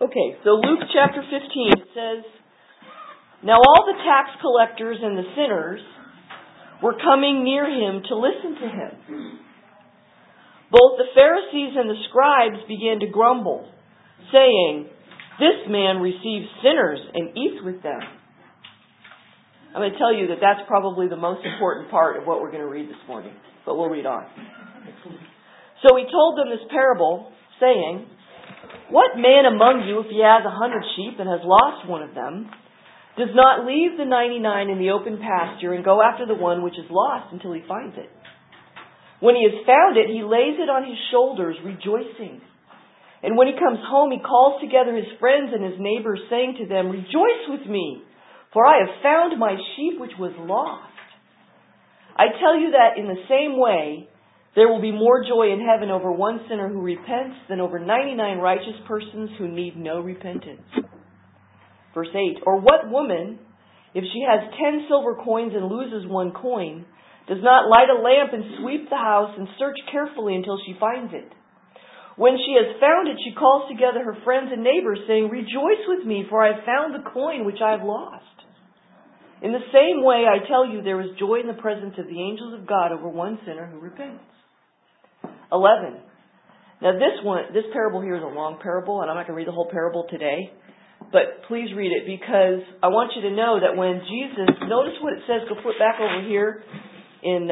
Okay, so Luke chapter 15 says, "Now all the tax collectors and the sinners were coming near him to listen to him. Both the Pharisees and the scribes began to grumble, saying, 'This man receives sinners and eats with them.'" I'm going to tell you that that's probably the most important part of what we're going to read this morning, but we'll read on. "So he told them this parable, saying, 'What man among you, if he has 100 sheep and has lost one of them, does not leave the 99 in the open pasture and go after the one which is lost until he finds it? When he has found it, he lays it on his shoulders, rejoicing. And when he comes home, he calls together his friends and his neighbors, saying to them, "Rejoice with me, for I have found my sheep which was lost." I tell you that in the same way, there will be more joy in heaven over one sinner who repents than over 99 righteous persons who need no repentance." Verse 8, "Or what woman, if she has 10 silver coins and loses one coin, does not light a lamp and sweep the house and search carefully until she finds it? When she has found it, she calls together her friends and neighbors, saying, 'Rejoice with me, for I have found the coin which I have lost.' In the same way, I tell you, there is joy in the presence of the angels of God over one sinner who repents." 11. Now this parable here is a long parable, and I'm not going to read the whole parable today, but please read it, because I want you to know that when Jesus, notice what it says, go flip back over here in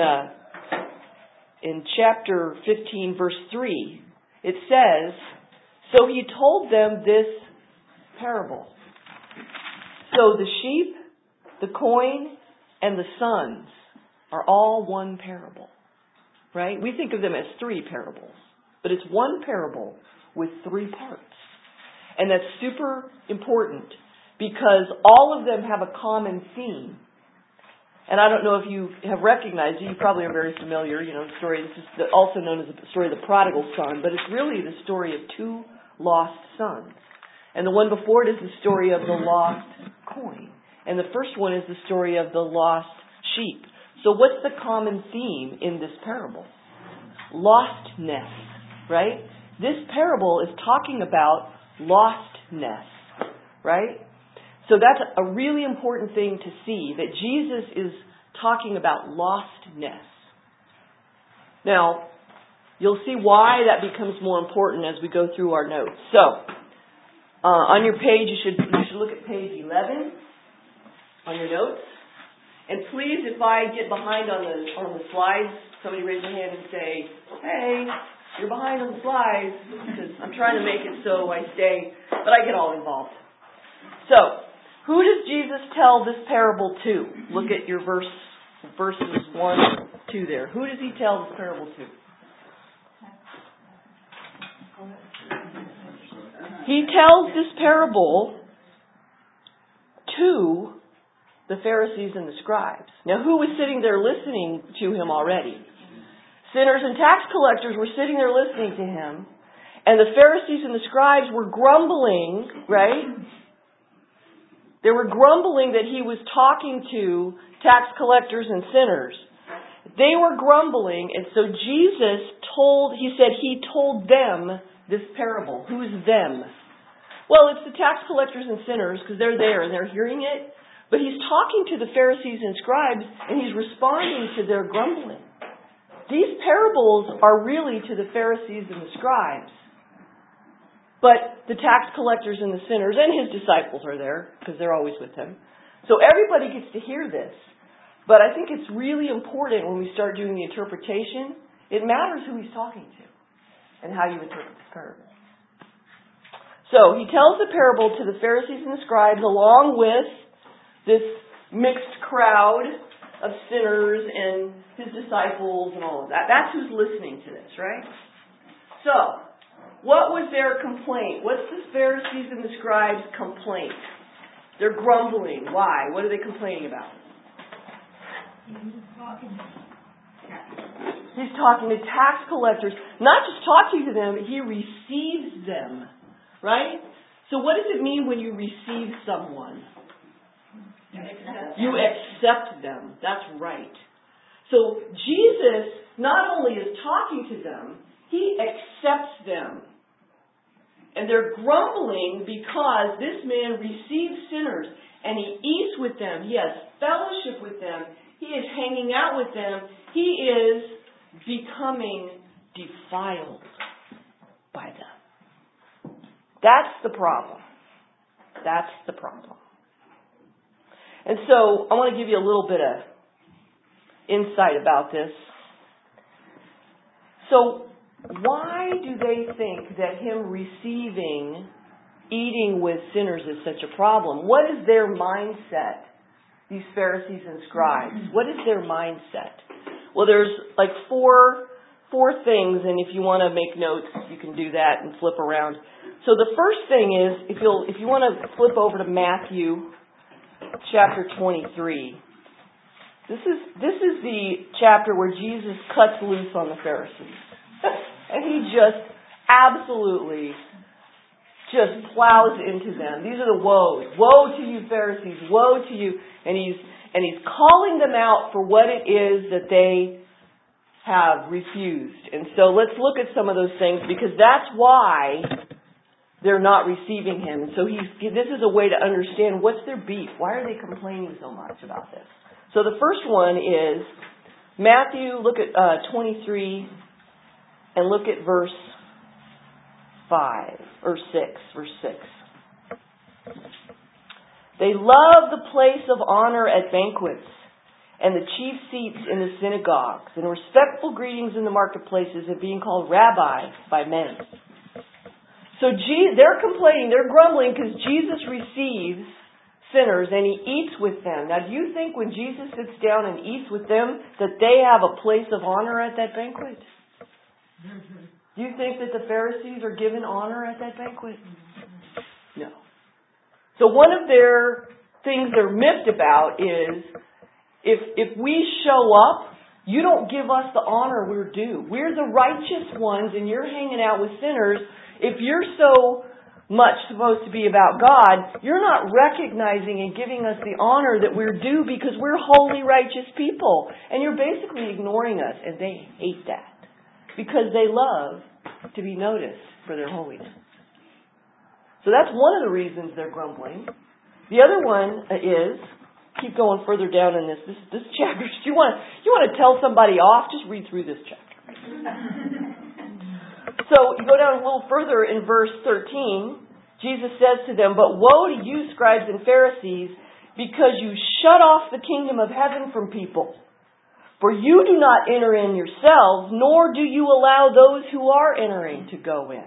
chapter 15, verse 3. It says, "So he told them this parable." So the sheep, the coin, and the sons are all one parable, right? We think of them as 3 parables, but it's one parable with 3 parts. And that's super important because all of them have a common theme. And I don't know if you have recognized it. You probably are very familiar. The story, this is also known as the story of the prodigal son, but it's really the story of 2 lost sons. And the one before it is the story of the lost coin. And the first one is the story of the lost sheep. So what's the common theme in this parable? Lostness, right? This parable is talking about lostness, right? So that's a really important thing to see, that Jesus is talking about lostness. Now, you'll see why that becomes more important as we go through our notes. So, on your page, you should look at page 11 on your notes. And please, if I get behind on the slides, somebody raise their hand and say, "Hey, you're behind on the slides," because I'm trying to make it so I stay, but I get all involved. So, who does Jesus tell this parable to? Look at your verses 1 and 2 there. Who does he tell this parable to? He tells this parable to the Pharisees and the scribes. Now, who was sitting there listening to him already? Sinners and tax collectors were sitting there listening to him, and the Pharisees and the scribes were grumbling, right? They were grumbling that he was talking to tax collectors and sinners. They were grumbling, and so Jesus he told them this parable. Who's them? Well, it's the tax collectors and sinners, because they're there and they're hearing it. But he's talking to the Pharisees and scribes, and he's responding to their grumbling. These parables are really to the Pharisees and the scribes. But the tax collectors and the sinners and his disciples are there, because they're always with him. So everybody gets to hear this. But I think it's really important when we start doing the interpretation, it matters who he's talking to and how you interpret this parable. So he tells the parable to the Pharisees and the scribes along with this mixed crowd of sinners and his disciples and all of that. That's who's listening to this, right? So, what was their complaint? What's the Pharisees and the scribes' complaint? They're grumbling. Why? What are they complaining about? He's talking to tax collectors. Not just talking to them, he receives them. Right? So what does it mean when you receive someone? You accept them. That's right. So Jesus not only is talking to them, he accepts them. And they're grumbling because this man receives sinners and he eats with them. He has fellowship with them. He is hanging out with them. He is becoming defiled by them. That's the problem. That's the problem. And so I want to give you a little bit of insight about this. So why do they think that him receiving, eating with sinners is such a problem? What is their mindset, these Pharisees and scribes? What is their mindset? Well, there's like four things, and if you want to make notes, you can do that and flip around. So the first thing is, if you want to flip over to Matthew chapter 23. This is the chapter where Jesus cuts loose on the Pharisees. And he just absolutely just plows into them. These are the woes. Woe to you, Pharisees. Woe to you. And he's calling them out for what it is that they have refused. And so let's look at some of those things, because that's why they're not receiving him. And so this is a way to understand what's their beef. Why are they complaining so much about this? So the first one is Matthew, look at 23 and look at verse 5 or 6, verse 6. They love the place of honor at banquets and the chief seats in the synagogues and respectful greetings in the marketplaces and being called rabbi by men. So they're complaining, they're grumbling because Jesus receives sinners and he eats with them. Now, do you think when Jesus sits down and eats with them that they have a place of honor at that banquet? Do you think that the Pharisees are given honor at that banquet? No. So one of their things they're miffed about is if we show up, you don't give us the honor we're due. We're the righteous ones and you're hanging out with sinners. If you're so much supposed to be about God, you're not recognizing and giving us the honor that we're due because we're holy, righteous people. And you're basically ignoring us, and they hate that because they love to be noticed for their holiness. So that's one of the reasons they're grumbling. The other one is, keep going further down in this chapter. If you want to tell somebody off, just read through this chapter. So you go down a little further in verse 13. Jesus says to them, "But woe to you, scribes and Pharisees, because you shut off the kingdom of heaven from people. For you do not enter in yourselves, nor do you allow those who are entering to go in."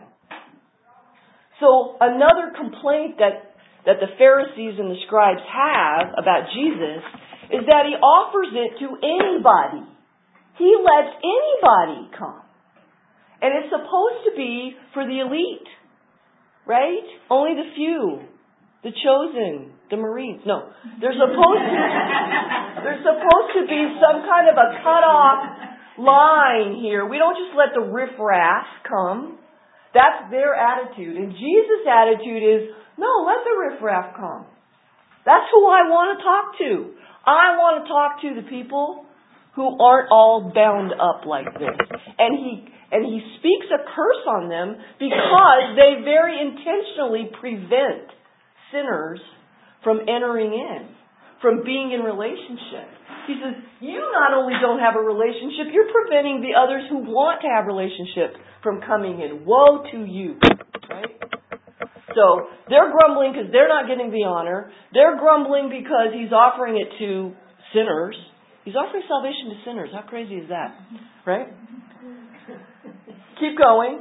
So another complaint that the Pharisees and the scribes have about Jesus is that he offers it to anybody. He lets anybody come. And it's supposed to be for the elite, right? Only the few, the chosen, the Marines. No, there's supposed to be some kind of a cutoff line here. We don't just let the riffraff come. That's their attitude. And Jesus' attitude is, no, let the riffraff come. That's who I want to talk to. I want to talk to the people who aren't all bound up like this. And he speaks a curse on them because they very intentionally prevent sinners from entering in, from being in relationship. He says, you not only don't have a relationship, you're preventing the others who want to have a relationship from coming in. Woe to you. Right? So they're grumbling because they're not getting the honor. They're grumbling because he's offering it to sinners. He's offering salvation to sinners. How crazy is that? Right? Keep going.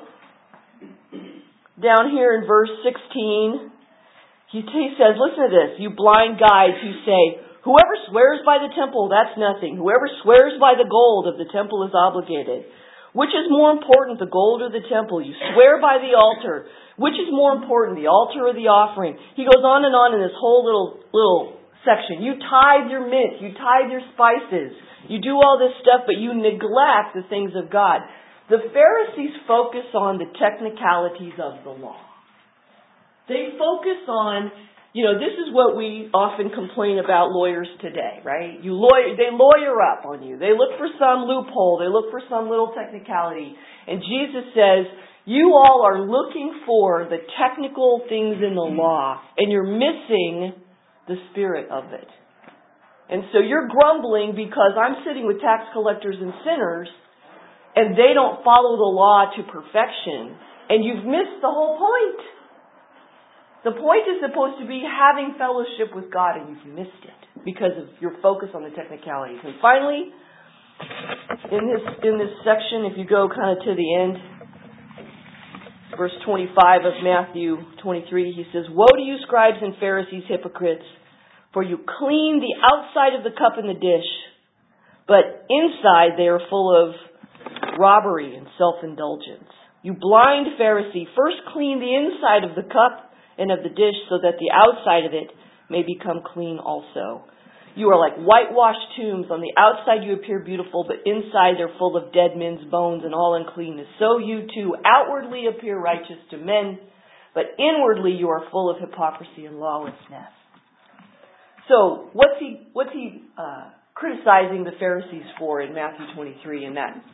Down here in verse 16, he says, listen to this, you blind guides who say, whoever swears by the temple, that's nothing. Whoever swears by the gold of the temple is obligated. Which is more important, the gold or the temple? You swear by the altar. Which is more important, the altar or the offering? He goes on and on in this whole little section. You tithe your mint. You tithe your spices. You do all this stuff, but you neglect the things of God. The Pharisees focus on the technicalities of the law. They focus on, this is what we often complain about lawyers today, right? They lawyer up on you. They look for some loophole. They look for some little technicality. And Jesus says, You all are looking for the technical things in the law, and you're missing the spirit of it. And so you're grumbling because I'm sitting with tax collectors and sinners, and they don't follow the law to perfection, and you've missed the whole point. The point is supposed to be having fellowship with God, and you've missed it because of your focus on the technicalities. And finally, in this section, if you go kind of to the end, verse 25 of Matthew 23, he says, "Woe to you, scribes and Pharisees, hypocrites, for you clean the outside of the cup and the dish, but inside they are full of robbery and self-indulgence. You blind Pharisee, first clean the inside of the cup and of the dish, so that the outside of it may become clean also. You are like whitewashed tombs. On the outside you appear beautiful, but inside they're full of dead men's bones and all uncleanness. So you too outwardly appear righteous to men, but inwardly you are full of hypocrisy and lawlessness." So what's he criticizing the Pharisees for in Matthew 23 in that?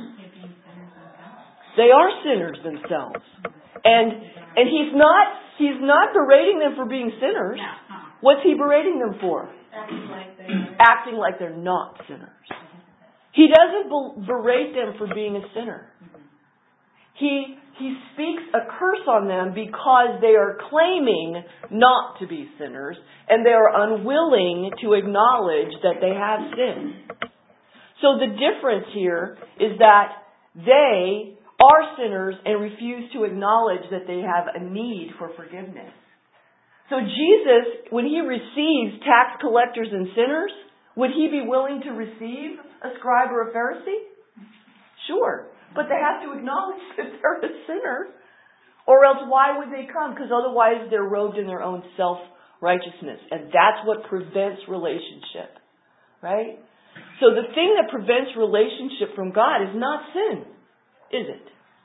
They are sinners themselves. And he's not berating them for being sinners. What's he berating them for? Acting like they're not sinners. He doesn't berate them for being a sinner. He speaks a curse on them because they are claiming not to be sinners, and they are unwilling to acknowledge that they have sinned. So the difference here is that they are sinners and refuse to acknowledge that they have a need for forgiveness. So Jesus, when he receives tax collectors and sinners, would he be willing to receive a scribe or a Pharisee? Sure. But they have to acknowledge that they're a sinner. Or else why would they come? Because otherwise they're robed in their own self-righteousness. And that's what prevents relationship. Right? So the thing that prevents relationship from God is not sin, is it?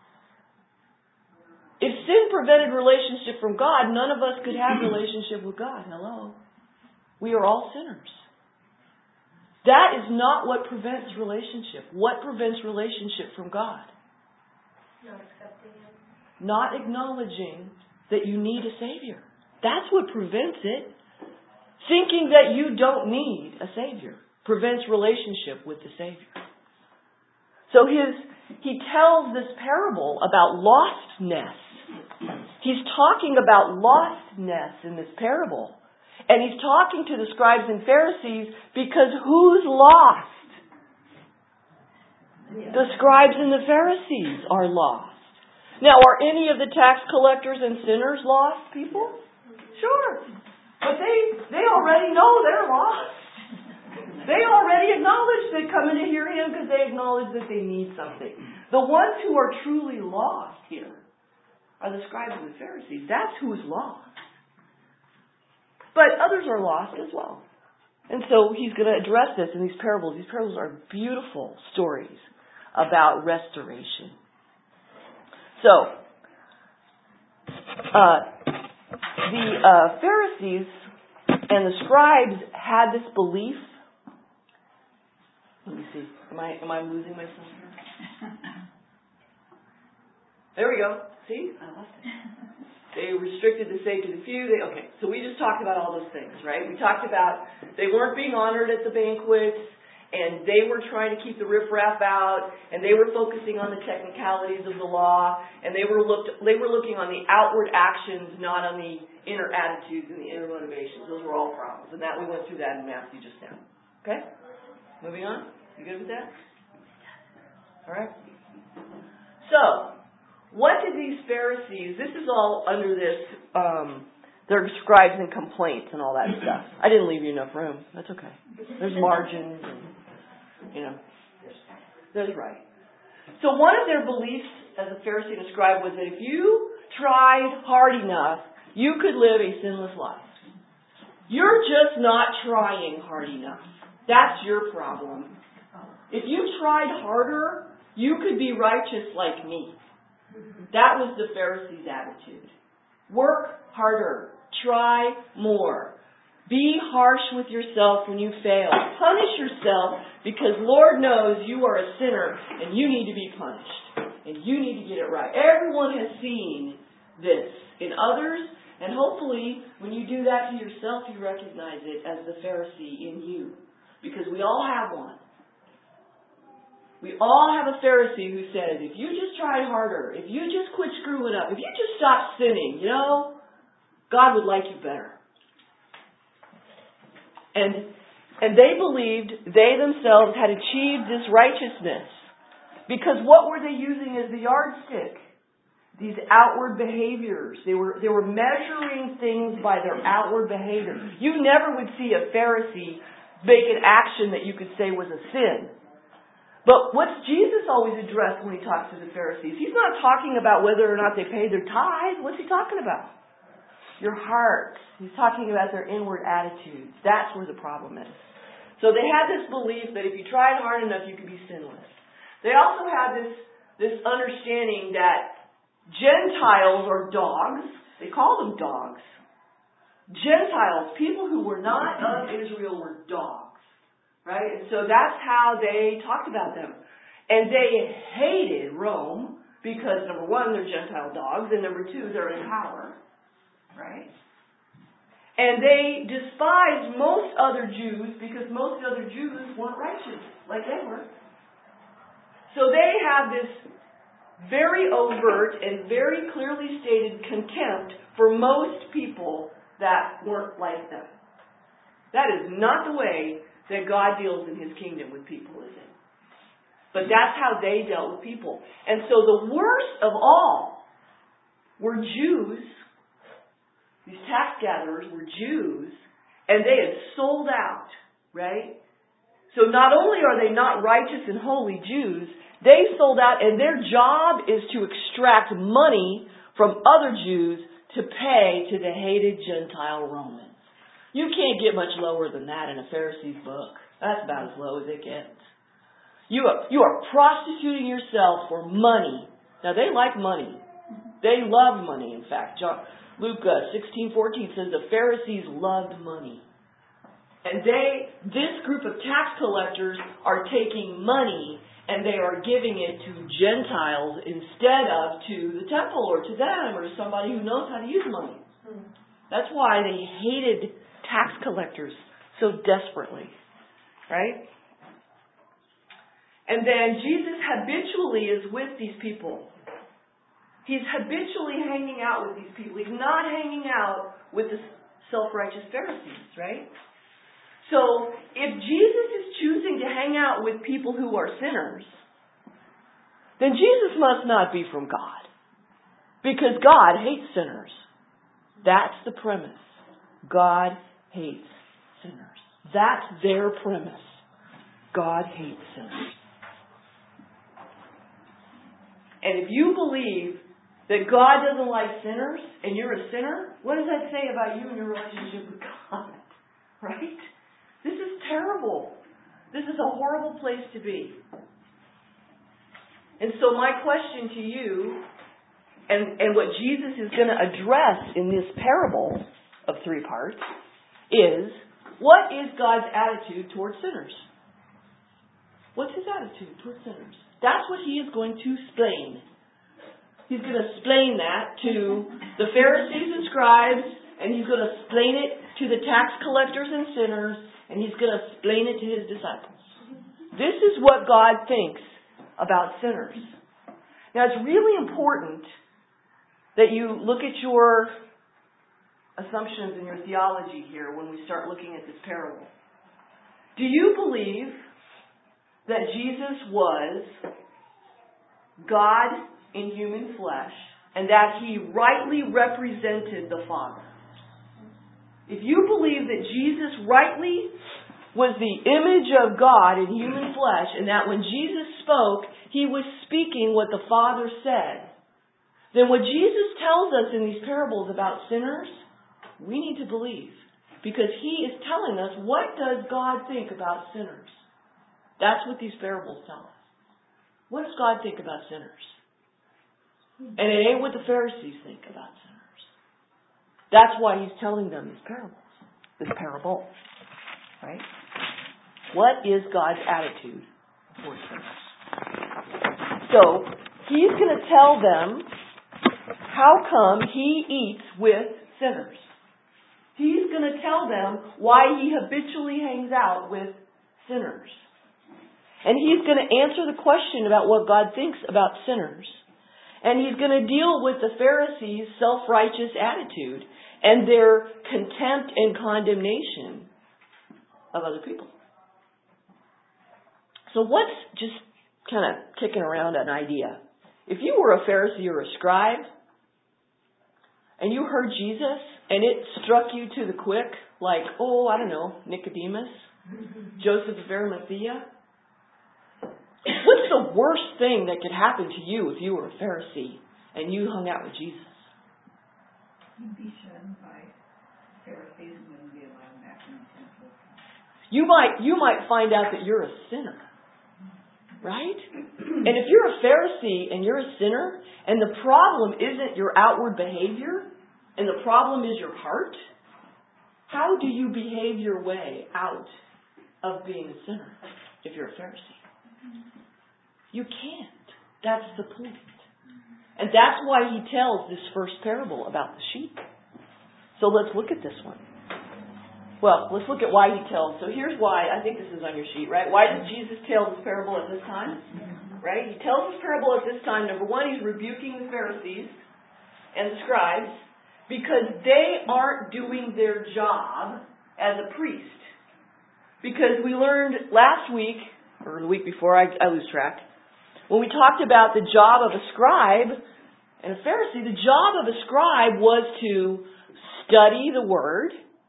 If sin prevented relationship from God, none of us could have relationship with God. Hello? We are all sinners. That is not what prevents relationship. What prevents relationship from God? Not accepting Him. Not acknowledging that you need a Savior. That's what prevents it. Thinking that you don't need a Savior prevents relationship with the Savior. So he tells this parable about lostness. He's talking about lostness in this parable. And he's talking to the scribes and Pharisees because who's lost? The scribes and the Pharisees are lost. Now, are any of the tax collectors and sinners lost people? Sure. But they already know they're lost. They already acknowledge they come in to hear him because they acknowledge that they need something. The ones who are truly lost here are the scribes and the Pharisees. That's who's lost. But others are lost as well. And so he's going to address this in these parables. These parables are beautiful stories about restoration. So, the Pharisees and the scribes had this belief. Let me see. Am I losing myself here? There we go. See? I lost it. They restricted the sake of the few. Okay, so we just talked about all those things, right? We talked about they weren't being honored at the banquets, and they were trying to keep the riffraff out, and they were focusing on the technicalities of the law, and they were looking on the outward actions, not on the inner attitudes and the inner motivations. Those were all problems, and that we went through that in Matthew just now. Okay? Moving on. You good with that? All right. So, what did these Pharisees, this is all under this, their scribes and complaints and all that stuff. I didn't leave you enough room. That's okay. There's margins and, that's right. So one of their beliefs as a Pharisee and a scribe was that if you tried hard enough, you could live a sinless life. You're just not trying hard enough. That's your problem. If you tried harder, you could be righteous like me. That was the Pharisees' attitude. Work harder. Try more. Be harsh with yourself when you fail. Punish yourself because Lord knows you are a sinner and you need to be punished. and you need to get it right. Everyone has seen this in others, and hopefully when you do that to yourself, you recognize it as the Pharisee in you. Because we all have one. We all have a Pharisee who says, if you just tried harder, if you just quit screwing up, if you just stop sinning, God would like you better. And they believed they themselves had achieved this righteousness. Because what were they using as the yardstick? These outward behaviors. They were measuring things by their outward behavior. You never would see a Pharisee make an action that you could say was a sin. But what's Jesus always addressed when he talks to the Pharisees? He's not talking about whether or not they paid their tithe. What's he talking about? Your heart. He's talking about their inward attitudes. That's where the problem is. So they had this belief that if you tried hard enough, you could be sinless. They also had this understanding that Gentiles are dogs. They called them dogs. Gentiles, people who were not of Israel, were dogs. Right? And so that's how they talked about them. And they hated Rome because, number one, they're Gentile dogs, and number two, they're in power. Right? And they despised most other Jews because most other Jews weren't righteous like they were. So they have this very overt and very clearly stated contempt for most people that weren't like them. That is not the way that God deals in His kingdom with people, is it? But that's how they dealt with people. And so the worst of all were Jews. These tax gatherers were Jews, and they had sold out, right? So not only are they not righteous and holy Jews, they sold out, and their job is to extract money from other Jews to pay to the hated Gentile Romans. You can't get much lower than that in a Pharisee's book. That's about as low as it gets. You are prostituting yourself for money. Now, they like money. They love money, in fact. Luke 16:14 says the Pharisees loved money. And this group of tax collectors are taking money and they are giving it to Gentiles instead of to the temple or to them or to somebody who knows how to use money. That's why they hated tax collectors so desperately, right? And then Jesus habitually is with these people. He's habitually hanging out with these people. He's not hanging out with the self-righteous Pharisees, right? So if Jesus is choosing to hang out with people who are sinners, then Jesus must not be from God. Because God hates sinners. That's the premise. God hates sinners. That's their premise. God hates sinners. And if you believe that God doesn't like sinners and you're a sinner, what does that say about you and your relationship with God? Right? This is terrible. This is a horrible place to be. And so my question to you, and what Jesus is going to address in this parable of 3 parts, is what is God's attitude towards sinners? What's His attitude towards sinners? That's what He is going to explain. He's going to explain that to the Pharisees and scribes, and He's going to explain it to the tax collectors and sinners, and He's going to explain it to His disciples. This is what God thinks about sinners. Now, it's really important that you look at your assumptions and your theology here when we start looking at this parable. Do you believe that Jesus was God in human flesh and that He rightly represented the Father? If you believe that Jesus rightly was the image of God in human flesh and that when Jesus spoke, He was speaking what the Father said, then what Jesus tells us in these parables about sinners, we need to believe. Because He is telling us, what does God think about sinners? That's what these parables tell us. What does God think about sinners? And it ain't what the Pharisees think about sinners. That's why He's telling them these parables. This parable. Right? What is God's attitude towards sinners? So, he's going to tell them how come he eats with sinners. He's going to tell them why he habitually hangs out with sinners. And he's going to answer the question about what God thinks about sinners. And he's going to deal with the Pharisees' self-righteous attitude and their contempt and condemnation of other people. So what's just kind of kicking around an idea? If you were a Pharisee or a scribe, and you heard Jesus, and it struck you to the quick, like, Nicodemus, Joseph of Arimathea, what's the worst thing that could happen to you if you were a Pharisee and you hung out with Jesus? You'd be shunned by Pharisees and wouldn't be allowed back in the temple. You might find out that you're a sinner. Right? And if you're a Pharisee and you're a sinner, and the problem isn't your outward behavior, and the problem is your heart, how do you behave your way out of being a sinner if you're a Pharisee? You can't. That's the point. And that's why he tells this first parable about the sheep. So let's look at this one. Well, let's look at why he tells. So here's why. I think this is on your sheet, right? Why did Jesus tell this parable at this time? Right? He tells this parable at this time. Number one, he's rebuking the Pharisees and the scribes because they aren't doing their job as a priest. Because we learned last week, or the week before, I lose track, when we talked about the job of a scribe and a Pharisee, the job of a scribe was to study the Word,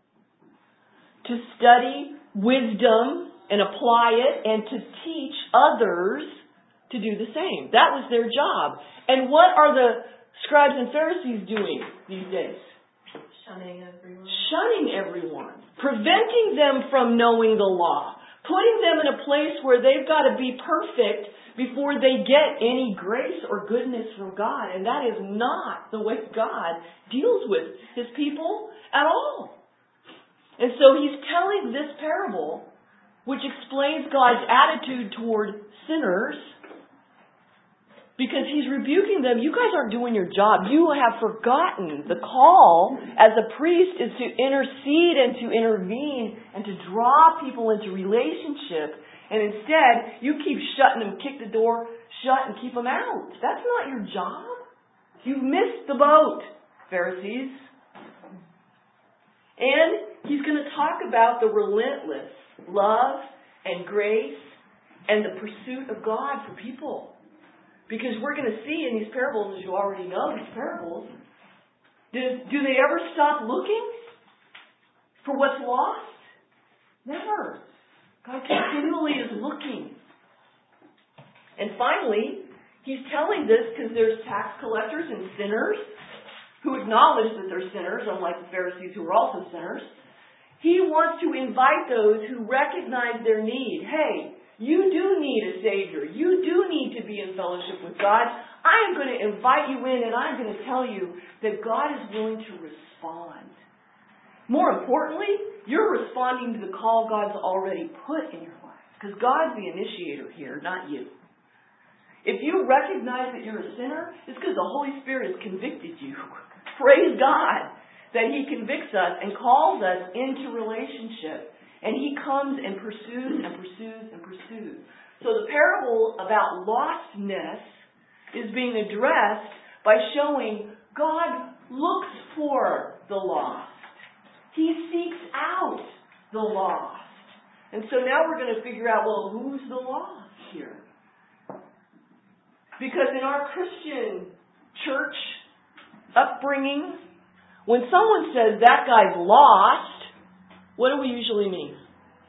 to study wisdom and apply it, and to teach others to do the same. That was their job. And what are the scribes and Pharisees doing these days? Shunning everyone. Shunning everyone. Preventing them from knowing the law. Putting them in a place where they've got to be perfect before they get any grace or goodness from God. And that is not the way God deals with His people at all. And so He's telling this parable, which explains God's attitude toward sinners, because He's rebuking them. You guys aren't doing your job. You have forgotten the call as a priest is to intercede and to intervene and to draw people into relationship. And instead, you keep shutting them, kick the door shut and keep them out. That's not your job. You've missed the boat, Pharisees. And He's going to talk about the relentless love and grace and the pursuit of God for people. Because we're going to see in these parables, as you already know, these parables, do they ever stop looking for what's lost? Never. God continually is looking. And finally, He's telling this because there's tax collectors and sinners who acknowledge that they're sinners, unlike the Pharisees who are also sinners. He wants to invite those who recognize their need. Hey, you do need a Savior. You do need to be in fellowship with God. I am going to invite you in, and I'm going to tell you that God is willing to respond. More importantly, you're responding to the call God's already put in your life. Because God's the initiator here, not you. If you recognize that you're a sinner, it's because the Holy Spirit has convicted you. Praise God that He convicts us and calls us into relationship. And He comes and pursues and pursues and pursues. So the parable about lostness is being addressed by showing God looks for the lost. He seeks out the lost. And so now we're going to figure out, well, who's the lost here? Because in our Christian church upbringing, when someone says that guy's lost, what do we usually mean?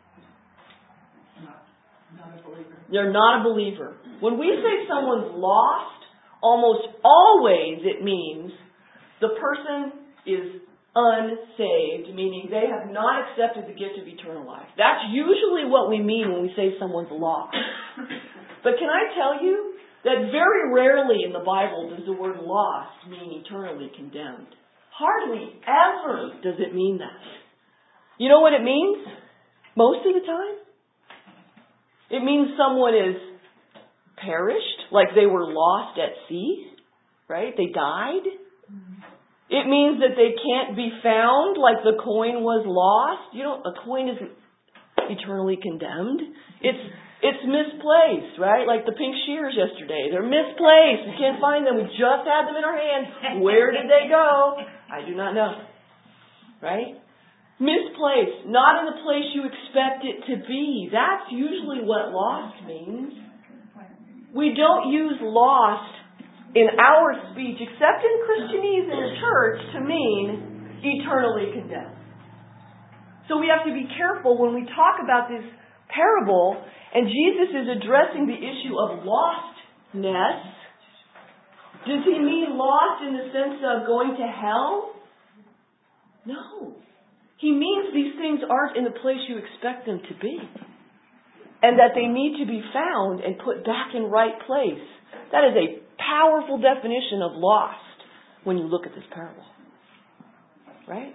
Not a believer. They're not a believer. When we say someone's lost, almost always it means the person is unsaved, meaning they have not accepted the gift of eternal life. That's usually what we mean when we say someone's lost. But can I tell you that very rarely in the Bible does the word lost mean eternally condemned. Hardly ever does it mean that. You know what it means? Most of the time? It means someone is perished, like they were lost at sea, right? They died. It means that they can't be found, like the coin was lost. A coin isn't eternally condemned. It's misplaced, right? Like the pink shears yesterday. They're misplaced. We can't find them. We just had them in our hands. Where did they go? I do not know. Right? Misplaced. Not in the place you expect it to be. That's usually what lost means. We don't use lost in our speech, except in Christianese in the church, to mean eternally condemned. So we have to be careful when we talk about this parable, and Jesus is addressing the issue of lostness. Does he mean lost in the sense of going to hell? No. He means these things aren't in the place you expect them to be, and that they need to be found and put back in right place. That is a powerful definition of lost when you look at this parable. Right?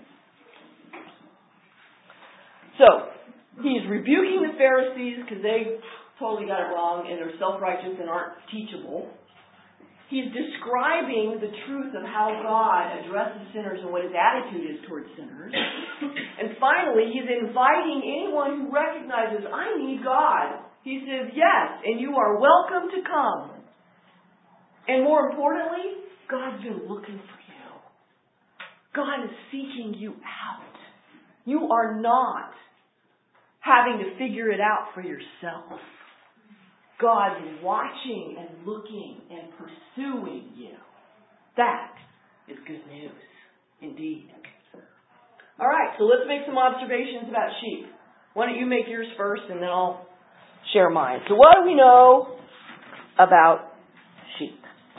So, he's rebuking the Pharisees because they totally got it wrong and are self-righteous and aren't teachable. He's describing the truth of how God addresses sinners and what his attitude is towards sinners. And finally, he's inviting anyone who recognizes, I need God. He says, yes, and you are welcome to come. And more importantly, God's been looking for you. God is seeking you out. You are not having to figure it out for yourself. God is watching and looking and pursuing you. That is good news, indeed. All right, so let's make some observations about sheep. Why don't you make yours first, and then I'll share mine. So what do we know about sheep?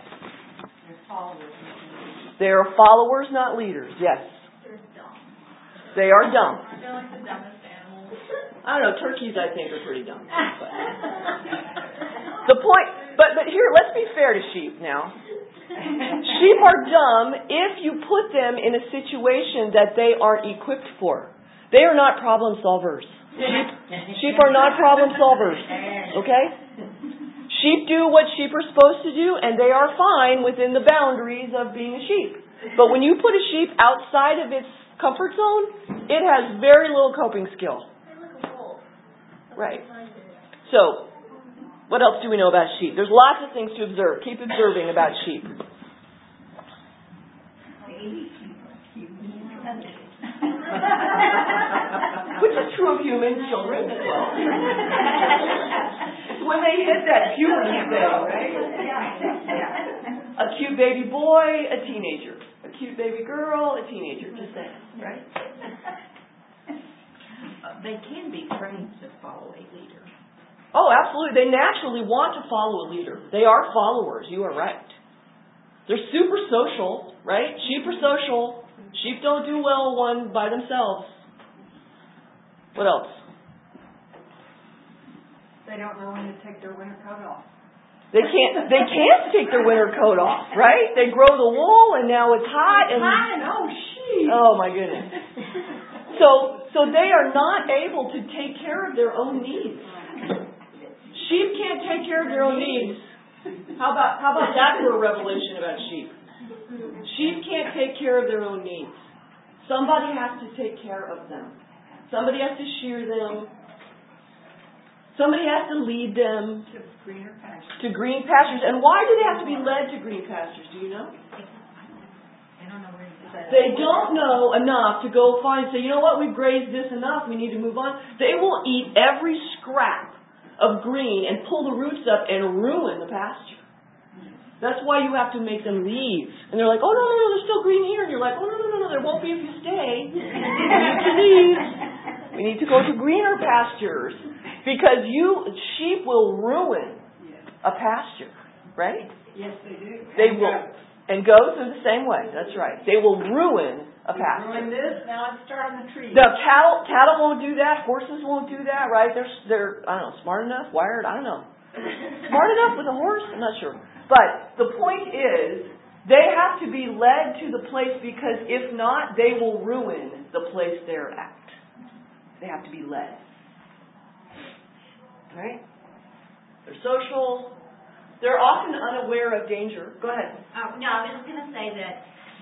They're followers, not leaders. Yes. They're dumb. They are dumb. They're like the dumbest animals. I don't know. Turkeys, I think, are pretty dumb. The point, but here, let's be fair to sheep now. Sheep are dumb if you put them in a situation that they aren't equipped for. They are not problem solvers. Sheep are not problem solvers. Okay? Sheep do what sheep are supposed to do, and they are fine within the boundaries of being a sheep. But when you put a sheep outside of its comfort zone, it has very little coping skill. They look a wolf. Right. So, what else do we know about sheep? There's lots of things to observe. Keep observing about sheep. Which is true of human children as well. When they hit that puberty thing, right? A cute baby boy, a teenager. A cute baby girl, a teenager. Just saying, right? They can be trained to follow a leader. Oh, absolutely. They naturally want to follow a leader. They are followers. You are right. They're super social, right? Sheep are social. Sheep don't do well one by themselves. What else? They don't know when to take their winter coat off. They can't take their winter coat off, right? They grow the wool and now it's hot and oh my goodness. So they are not able to take care of their own needs. Sheep can't take care of their own needs. How about that for a revelation about sheep? Sheep can't take care of their own needs. Somebody has to take care of them. Somebody has to shear them. Somebody has to lead them To greener pastures. to green pastures. And why do they have to be led to green pastures? Do you know? I don't know where They don't know enough to go find, say, you know what, we've grazed this enough, we need to move on. They will eat every scrap of green and pull the roots up and ruin the pasture. That's why you have to make them leave. And they're like, oh, no, there's still green here. And you're like, oh, no, there won't be if you stay. We need to leave. We need to go to greener pastures. Because sheep will ruin a pasture, right? Yes, they do. They will. And goats are the same way. That's right. They will ruin a pasture. Ruin this, now it's starting the tree. Now, cattle won't do that. Horses won't do that, right? They're I don't know, smart enough, wired, I don't know. Smart enough with a horse? I'm not sure. But the point is, they have to be led to the place because if not, they will ruin the place they're at. They have to be led. Right? They're social. They're often unaware of danger. Go ahead. No, I was just going to say that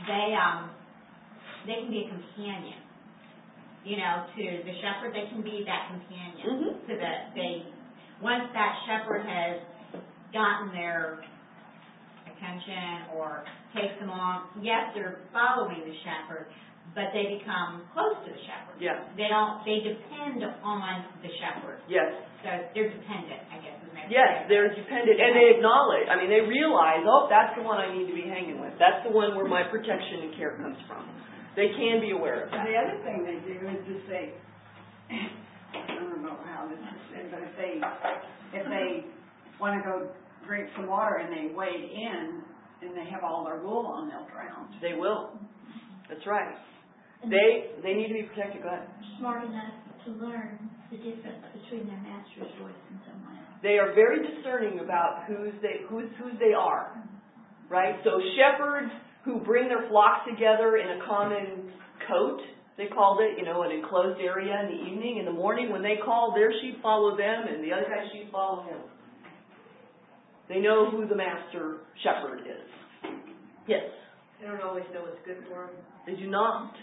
they can be a companion. To the shepherd, they can be that companion. Once that shepherd has gotten their attention or takes them on, yes, they're following the shepherd, but they become close to the shepherd. Yeah. They depend on the shepherd. Yes. So they're dependent, I guess. Yes, they're dependent, and they acknowledge. They realize, that's the one I need to be hanging with. That's the one where my protection and care comes from. They can be aware of that. The other thing they do is to say, I don't know how this is said, but if they want to go drink some water and they wade in and they have all their wool on, they'll drown. They will. That's right. They need to be protected. Go ahead. Smart enough to learn the difference between their master's voice and someone else. They are very discerning about whose they are, right? So shepherds who bring their flocks together in a common cote, they called it, an enclosed area in the evening. In the morning, when they call, their sheep follow them, and the other guy's sheep follow him. They know who the master shepherd is. Yes? They don't always know what's good for them. They do not.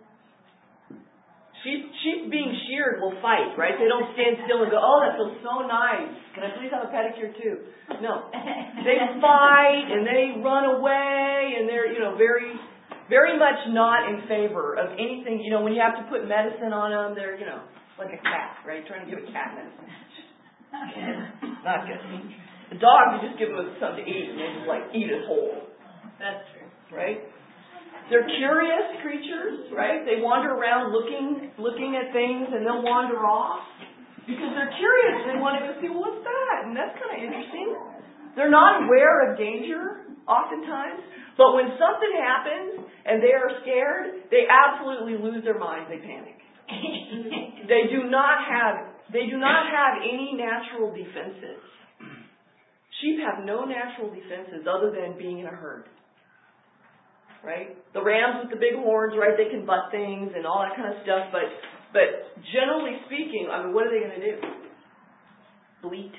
Sheep being sheared will fight, right? They don't stand still and go, that feels so nice. Can I please have a pedicure too? No. They fight and they run away and they're, very, very much not in favor of anything. When you have to put medicine on them, they're, like a cat, right? Trying to give a cat medicine. Not good. The dog, you just give them something to eat and they just eat it whole. That's true. Right? They're curious creatures, right? They wander around looking at things, and they'll wander off because they're curious. They want to go see, what's that? And that's kind of interesting. They're not aware of danger oftentimes, but when something happens and they are scared, they absolutely lose their minds. They panic. They do not have any natural defenses. Sheep have no natural defenses other than being in a herd. Right? The rams with the big horns, right, they can butt things and all that kind of stuff, but generally speaking, what are they going to do? Bleat.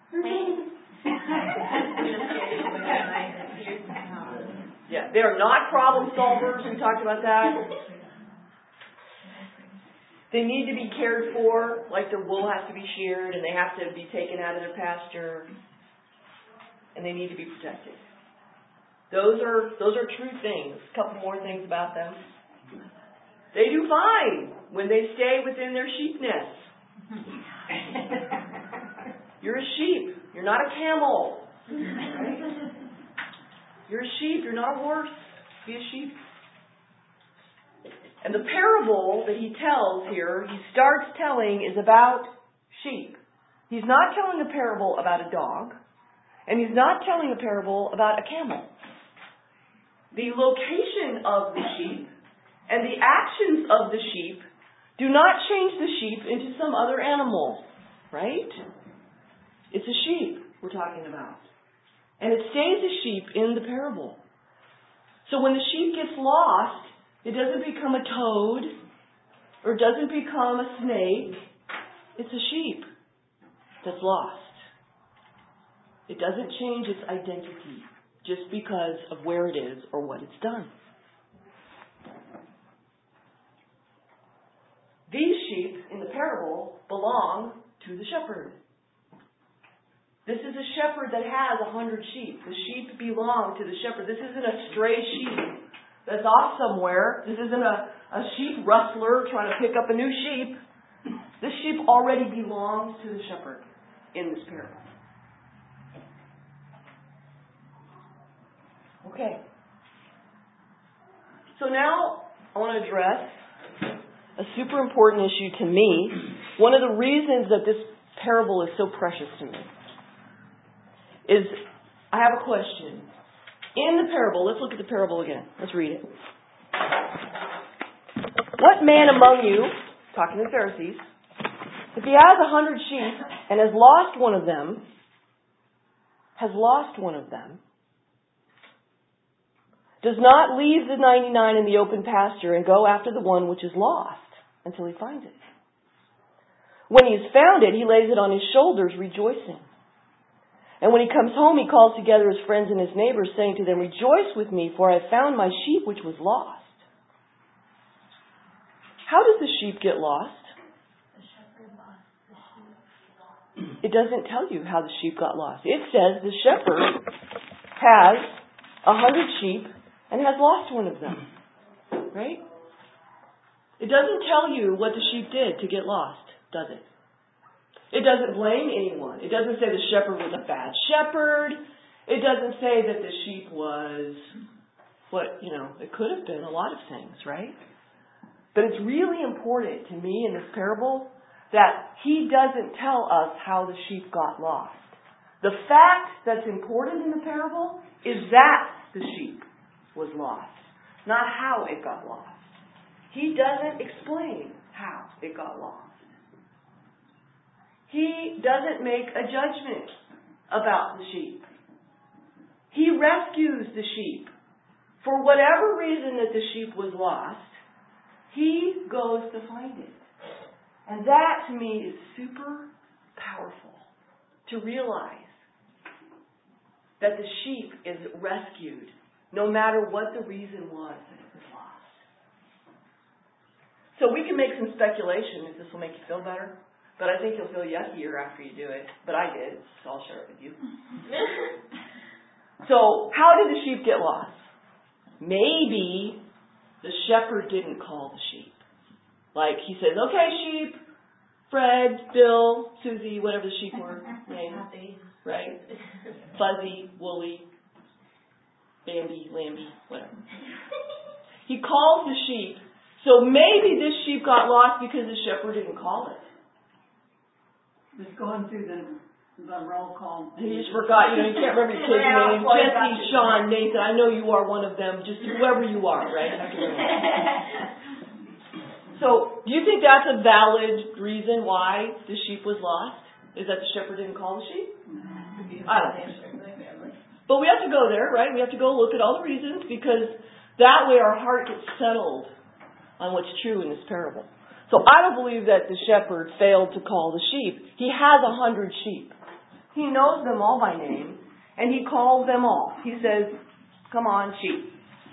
Yeah, they are not problem solvers. We talked about that. They need to be cared for, like their wool has to be sheared and they have to be taken out of their pasture, and they need to be protected. Those are true things. A couple more things about them. They do fine when they stay within their sheepness. You're a sheep. You're not a camel. Right? You're a sheep. You're not a horse. Be a sheep. And the parable that he tells here, he starts telling, is about sheep. He's not telling a parable about a dog, and he's not telling a parable about a camel. The location of the sheep and the actions of the sheep do not change the sheep into some other animal, right? It's a sheep we're talking about. And it stays a sheep in the parable. So when the sheep gets lost, it doesn't become a toad or doesn't become a snake. It's a sheep that's lost. It doesn't change its identity just because of where it is or what it's done. These sheep in the parable belong to the shepherd. This is a shepherd that has 100 sheep. The sheep belong to the shepherd. This isn't a stray sheep that's off somewhere. This isn't a sheep rustler trying to pick up a new sheep. This sheep already belongs to the shepherd in this parable. Okay. So now I want to address a super important issue to me. One of the reasons that this parable is so precious to me is I have a question. In the parable, let's look at the parable again. Let's read it. What man among you, talking to the Pharisees, if he has 100 sheep and has lost one of them, does not leave the 99 in the open pasture and go after the one which is lost until he finds it? When he has found it, he lays it on his shoulders, rejoicing. And when he comes home, he calls together his friends and his neighbors, saying to them, "Rejoice with me, for I have found my sheep which was lost." How does the sheep get lost? The shepherd lost the sheep. It doesn't tell you how the sheep got lost. It says the shepherd has 100 sheep and has lost one of them. Right? It doesn't tell you what the sheep did to get lost, does it? It doesn't blame anyone. It doesn't say the shepherd was a bad shepherd. It doesn't say that the sheep was it could have been a lot of things, right? But it's really important to me in this parable that he doesn't tell us how the sheep got lost. The fact that's important in the parable is that the sheep was lost, not how it got lost. He doesn't explain how it got lost. He doesn't make a judgment about the sheep. He rescues the sheep. For whatever reason that the sheep was lost, he goes to find it. And that, to me, is super powerful, to realize that the sheep is rescued, no matter what the reason was that it was lost. So we can make some speculation if this will make you feel better. But I think you'll feel yuckier after you do it. But I did, so I'll share it with you. So, how did the sheep get lost? Maybe the shepherd didn't call the sheep. Like, he says, "Okay, sheep, Fred, Bill, Susie," whatever the sheep were named. Right? Fuzzy, Woolly, Bambi, Lamby, whatever. He calls the sheep. So maybe this sheep got lost because the shepherd didn't call it. Just going through the roll call. You just forgot, you can't remember your kid's name. Jesse, Sean, Nathan, I know you are one of them. Just whoever you are, right? So, do you think that's a valid reason why the sheep was lost? Is that the shepherd didn't call the sheep? I don't think so. But we have to go there, right? We have to go look at all the reasons, because that way our heart gets settled on what's true in this parable. So I don't believe that the shepherd failed to call the sheep. He has 100 sheep. He knows them all by name, and he calls them all. He says, "Come on, sheep."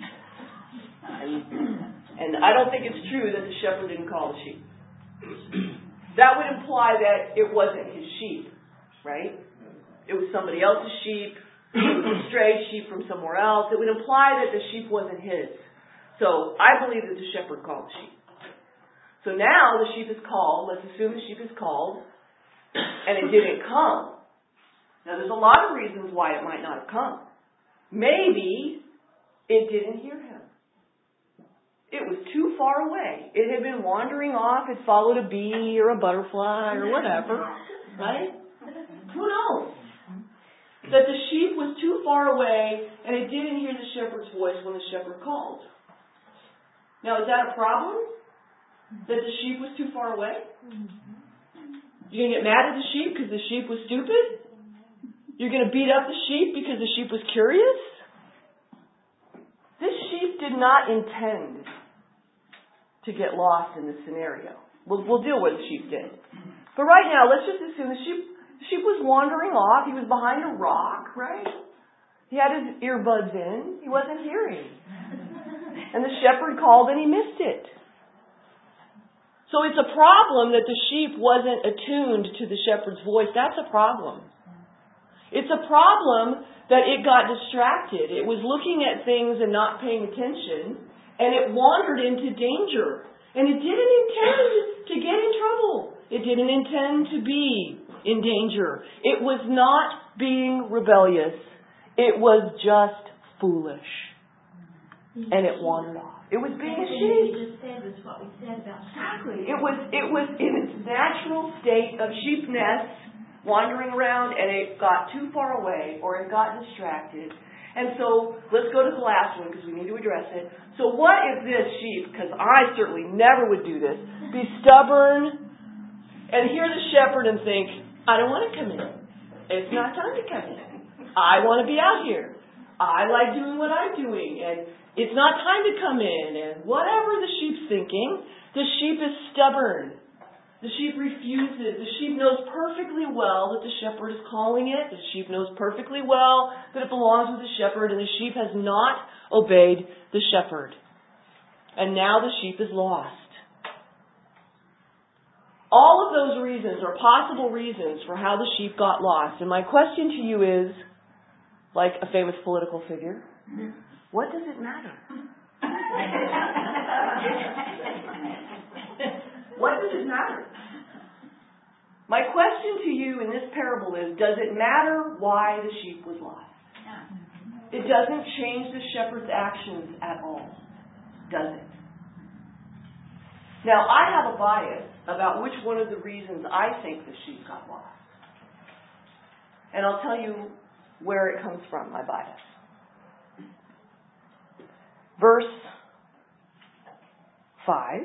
And I don't think it's true that the shepherd didn't call the sheep. That would imply that it wasn't his sheep, right? It was somebody else's sheep. It was a stray sheep from somewhere else. It would imply that the sheep wasn't his. So I believe that the shepherd called the sheep. So now the sheep is called. Let's assume the sheep is called, and it didn't come. Now there's a lot of reasons why it might not have come. Maybe it didn't hear him. It was too far away. It had been wandering off. It followed a bee or a butterfly or whatever, right? Who knows? That the sheep was too far away and it didn't hear the shepherd's voice when the shepherd called. Now, is that a problem? That the sheep was too far away? You're going to get mad at the sheep because the sheep was stupid? You're going to beat up the sheep because the sheep was curious? This sheep did not intend to get lost in this scenario. We'll deal with what the sheep did. But right now, let's just assume the sheep was wandering off. He was behind a rock, right? He had his earbuds in. He wasn't hearing. And the shepherd called and he missed it. So it's a problem that the sheep wasn't attuned to the shepherd's voice. That's a problem. It's a problem that it got distracted. It was looking at things and not paying attention, and it wandered into danger. And it didn't intend to get in trouble. It didn't intend to be in danger. It was not being rebellious. It was just foolish. And it wandered off. It was being a sheep. You just said was what we said about Exactly. It was in its natural state of sheepness, wandering around, and it got too far away, or it got distracted. And so, let's go to the last one, because we need to address it. So what if this sheep, because I certainly never would do this, be stubborn, and hear the shepherd and think, "I don't want to come in. It's not time to come in. I want to be out here. I like doing what I'm doing, and it's not time to come in," and whatever the sheep's thinking, the sheep is stubborn. The The sheep refuses. The sheep knows perfectly well that the shepherd is calling it. The sheep knows perfectly well that it belongs with the shepherd, and the sheep has not obeyed the shepherd. And now the sheep is lost. All of those reasons are possible reasons for how the sheep got lost. And my question to you is, like a famous political figure, what does it matter? What does it matter? My question to you in this parable is, does it matter why the sheep was lost? It doesn't change the shepherd's actions at all, does it? Now, I have a bias about which one of the reasons I think the sheep got lost. And I'll tell you where it comes from, my bias. Verse 5.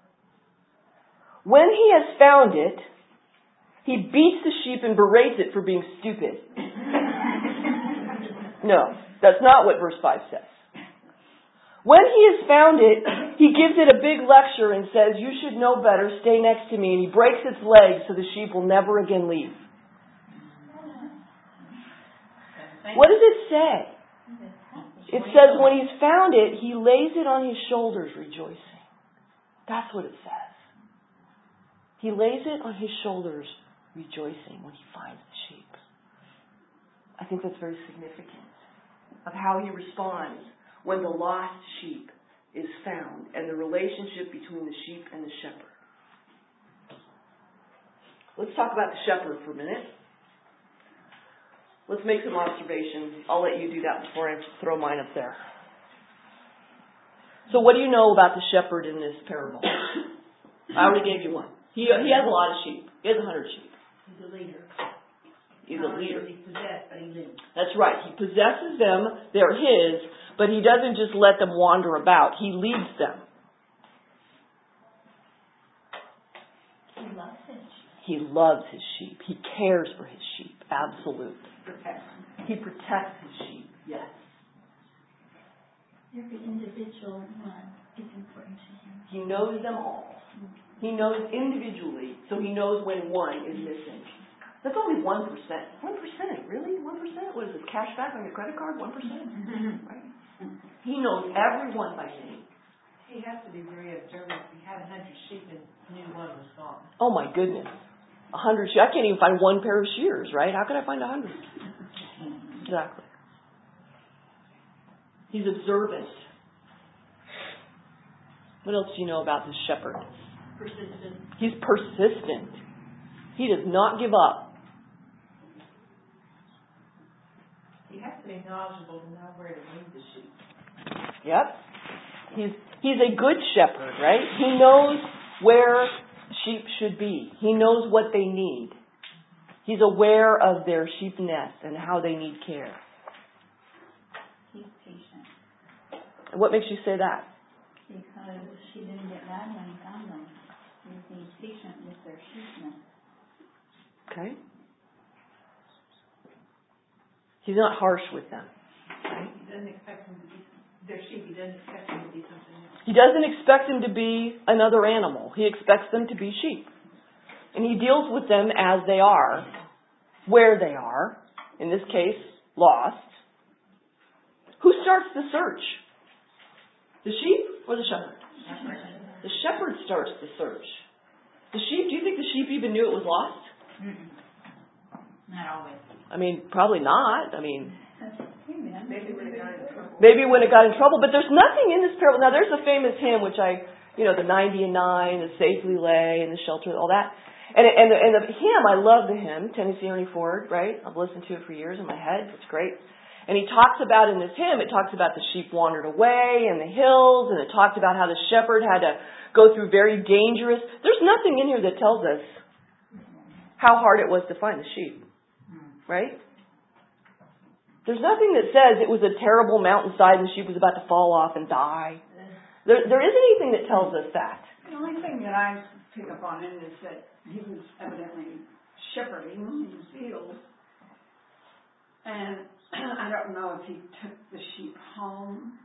When he has found it, he beats the sheep and berates it for being stupid. No, that's not what verse 5 says. When he has found it, he gives it a big lecture and says, you should know better, stay next to me. And he breaks its legs so the sheep will never again leave. What does it say? It says when he's found it, he lays it on his shoulders rejoicing. That's what it says. He lays it on his shoulders rejoicing when he finds the sheep. I think that's very significant of how he responds when the lost sheep is found and the relationship between the sheep and the shepherd. Let's talk about the shepherd for a minute. Let's make some observations. I'll let you do that before I throw mine up there. So what do you know about the shepherd in this parable? I already gave you one. He has a lot of sheep. He has 100 sheep. He's a leader. He's a leader. He's possessed, but he leads. That's right. He possesses them. They're his. But he doesn't just let them wander about. He leads them. He loves his sheep. He loves his sheep. He cares for his sheep. Absolutely. He protects his sheep. Yes. Every individual one is important to him. He knows them all. He knows individually, so he knows when one is missing. That's only 1%. 1%? Really? 1%? What is this? Cash back on your credit card? 1%? Right? He knows everyone by name. He has to be very observant. He had 100 sheep and knew one was gone. Oh my goodness. 100 sheep. I can't even find one pair of shears, right? How could I find 100? Exactly. He's observant. What else do you know about this shepherd? Persistent. He's persistent. He does not give up. He has to be knowledgeable to know where to lead the sheep. Yep. He's a good shepherd, right? He knows where sheep should be. He knows what they need. He's aware of their sheep nest and how they need care. He's patient. And what makes you say that? Because she didn't get mad when he found them. He's being patient with their sheepness. Okay. He's not harsh with them. Right? He doesn't expect them to be their sheep. He doesn't expect them to be something else. He doesn't expect them to be another animal. He expects them to be sheep. And he deals with them as they are, where they are, in this case, lost. Who starts the search? The sheep or the shepherd? The shepherd starts the search. The sheep, do you think the sheep even knew it was lost? Not always. I mean, probably not. I mean, Maybe when it got in trouble. maybe when it got in trouble. But there's nothing in this parable. Now, there's a famous hymn, which the 90 and 9, the safely lay in the shelter, all that. And the hymn, I love the hymn, Tennessee Ernie Ford, right? I've listened to it for years in my head. It's great. And he talks about in this hymn, it talks about the sheep wandered away in the hills, and it talks about how the shepherd had to go through very dangerous. There's nothing in here that tells us how hard it was to find the sheep, right? There's nothing that says it was a terrible mountainside and the sheep was about to fall off and die. There isn't anything that tells us that. The only thing that I pick up on it is that he was evidently shepherding these fields. And I don't know if he took the sheep home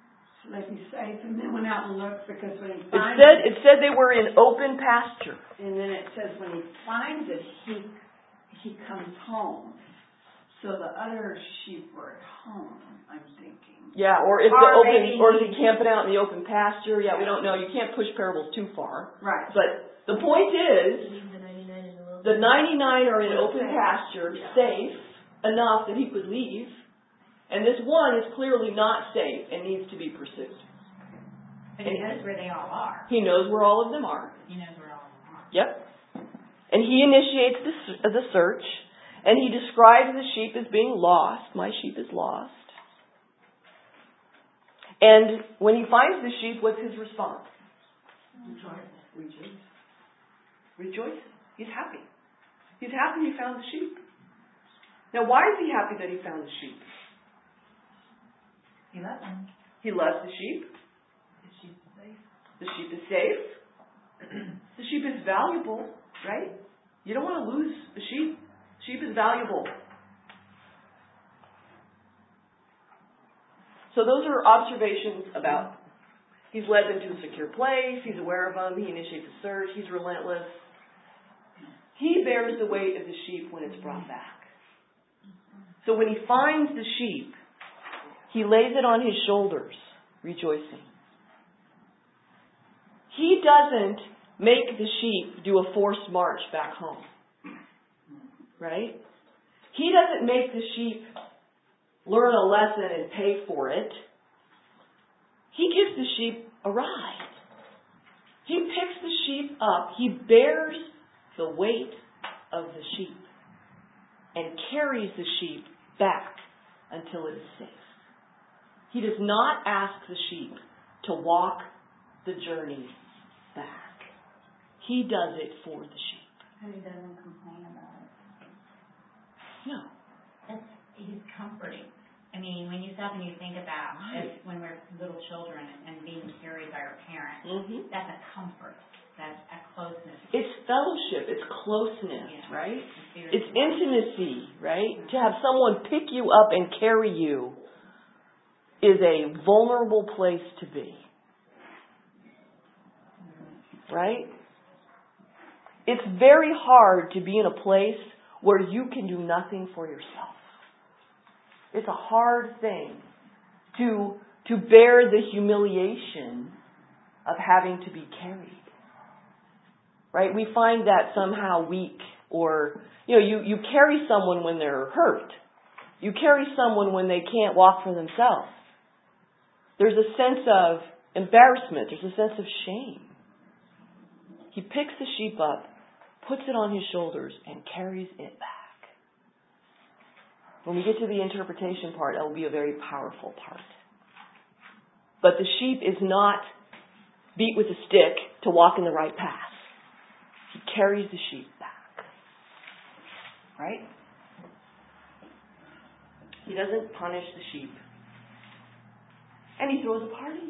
So they'd be safe, and then went out and looked, because when he It finds said they were in open pasture. and then it says when he finds it, he comes home. So the other sheep were at home, I'm thinking. Yeah, or if the Or open, maybe- or is he camping out in the open pasture? Yeah, we don't know. You can't push parables too far. Right. But the point is, Leave the 99 in the wilderness. the 99 are in open Safe. pasture, Yeah. safe enough that he could leave, and this one is clearly not safe and needs to be pursued. But he knows where they all are. He knows where all of them are. He knows where all of them are. Yep. And he initiates the search, and he describes the sheep as being lost. My sheep is lost. And when he finds the sheep, what's his response? Rejoice. Rejoice. He's happy. He's happy he found the sheep. Now, why is he happy that he found the sheep? He loves them. He loves the sheep. The sheep is safe. The sheep is safe. The sheep is valuable, right? You don't want to lose the sheep. Sheep is valuable. So those are observations about he's led them to a secure place, he's aware of them, he initiates a search, he's relentless. He bears the weight of the sheep when it's brought back. So when he finds the sheep, he lays it on his shoulders, rejoicing. He doesn't make the sheep do a forced march back home. Right? He doesn't make the sheep learn a lesson and pay for it. He gives the sheep a ride. He picks the sheep up. He bears the weight of the sheep and carries the sheep back until it is safe. He does not ask the sheep to walk the journey back. He does it for the sheep. And he doesn't complain about it. No. He's comforting. I mean, when you stop and you think about it, when we're little children and being carried by our parents, Mm-hmm. that's a comfort. That's a closeness. It's fellowship. It's closeness, Yeah. right? It's It's intimacy, right? To have someone pick you up and carry you is a vulnerable place to be. Right? It's very hard to be in a place where you can do nothing for yourself. It's a hard thing to bear the humiliation of having to be carried. Right? We find that somehow weak, or, you carry someone when they're hurt. You carry someone when they can't walk for themselves. There's a sense of embarrassment. There's a sense of shame. He picks the sheep up, puts it on his shoulders, and carries it back. When we get to the interpretation part, it will be a very powerful part. But the sheep is not beat with a stick to walk in the right path. He carries the sheep back. Right? He doesn't punish the sheep. And he throws a party.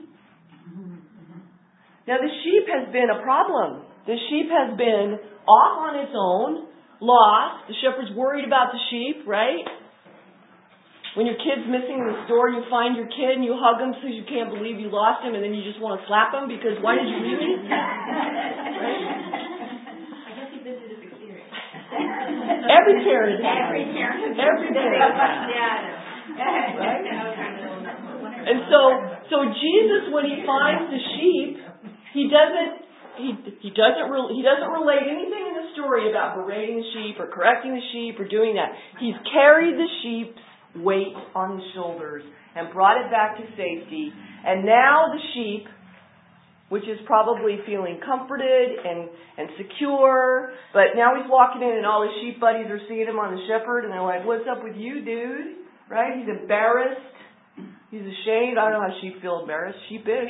Now the sheep has been a problem. The sheep has been off on its own, lost. The shepherd's worried about the sheep, right? When your kid's missing in the store, you find your kid and you hug him because you can't believe you lost him, and then you just want to slap him because why did you leave me? Right? I guess you've been through this experience. Every parent has. Every parent. Every parent has. Yeah. Right? And so Jesus, when he finds the sheep, he doesn't relate anything in the story about berating the sheep or correcting the sheep or doing that. He's carried the sheep's weight on his shoulders and brought it back to safety. And now the sheep, which is probably feeling comforted and secure, but now he's walking in and all his sheep buddies are seeing him on the shepherd and they're like, "What's up with you, dude?" Right? He's embarrassed. He's ashamed. I don't know how sheep feel embarrassed. Sheepish.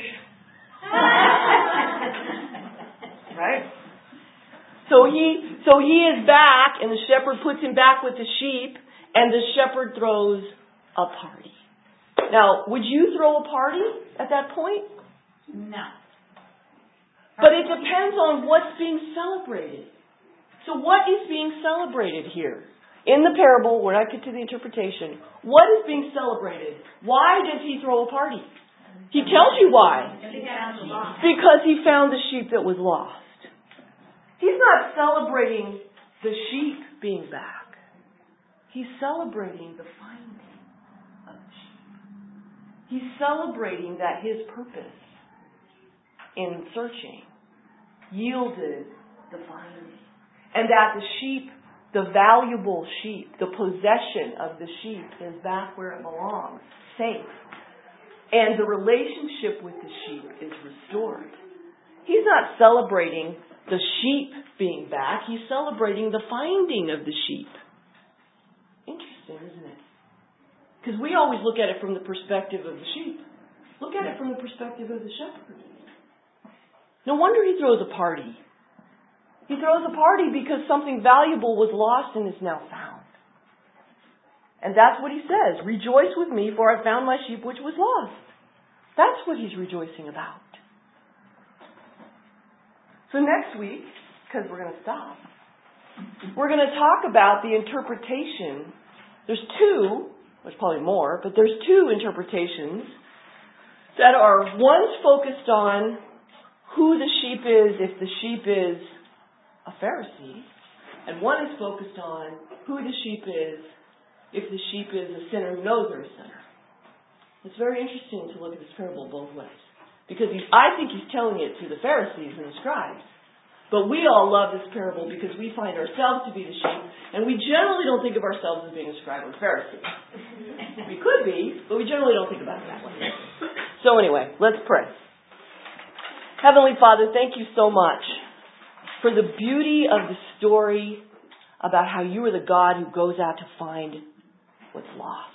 Right? So he is back, and the shepherd puts him back with the sheep, and the shepherd throws a party. Now, would you throw a party at that point? No. But it depends on what's being celebrated. So what is being celebrated here? In the parable, when I get to the interpretation, what is being celebrated? Why does he throw a party? He tells you why. Because he found the lost. Because he found the sheep that was lost. He's not celebrating the sheep being back. He's celebrating the finding of the sheep. He's celebrating that his purpose in searching yielded the finding. And that the sheep, the valuable sheep, the possession of the sheep is back where it belongs, safe. And the relationship with the sheep is restored. He's not celebrating the sheep being back. He's celebrating the finding of the sheep. Interesting, isn't it? Because we always look at it from the perspective of the sheep. Look at it from the perspective of the shepherd. No wonder he throws a party. He throws a party because something valuable was lost and is now found. And that's what he says. Rejoice with me, for I found my sheep which was lost. That's what he's rejoicing about. So next week, because we're going to stop, we're going to talk about the interpretation. There's probably more, but there's two interpretations that are, one's focused on who the sheep is if the sheep is a Pharisee, and one is focused on who the sheep is if the sheep is a sinner who knows they're a sinner. It's very interesting to look at this parable both ways. Because I think he's telling it to the Pharisees and the scribes. But we all love this parable because we find ourselves to be the sheep, and we generally don't think of ourselves as being a scribe or Pharisee. We could be, but we generally don't think about it that way. So anyway, let's pray. Heavenly Father, thank you so much for the beauty of the story about how you are the God who goes out to find what's lost.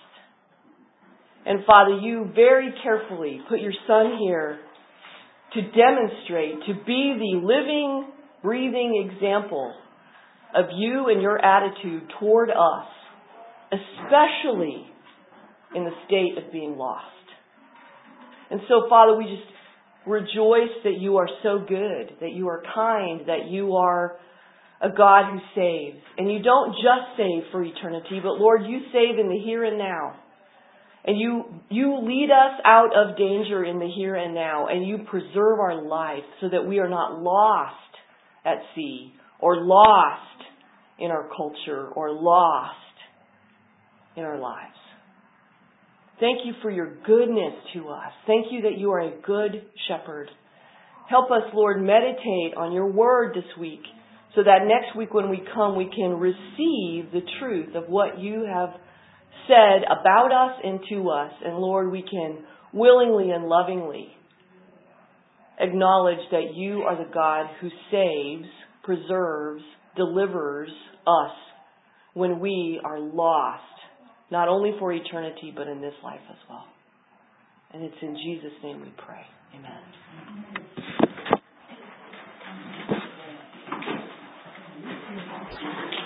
And Father, you very carefully put your Son here to demonstrate, to be the living, breathing example of you and your attitude toward us, especially in the state of being lost. And so, Father, we just rejoice that you are so good, that you are kind, that you are a God who saves. And you don't just save for eternity, but Lord, you save in the here and now. And you lead us out of danger in the here and now, and you preserve our life so that we are not lost at sea, or lost in our culture, or lost in our lives. Thank you for your goodness to us. Thank you that you are a good shepherd. Help us, Lord, meditate on your word this week, so that next week when we come, we can receive the truth of what you have said about us and to us. And Lord, we can willingly and lovingly acknowledge that you are the God who saves, preserves, delivers us when we are lost, not only for eternity, but in this life as well. And it's in Jesus' name we pray. Amen.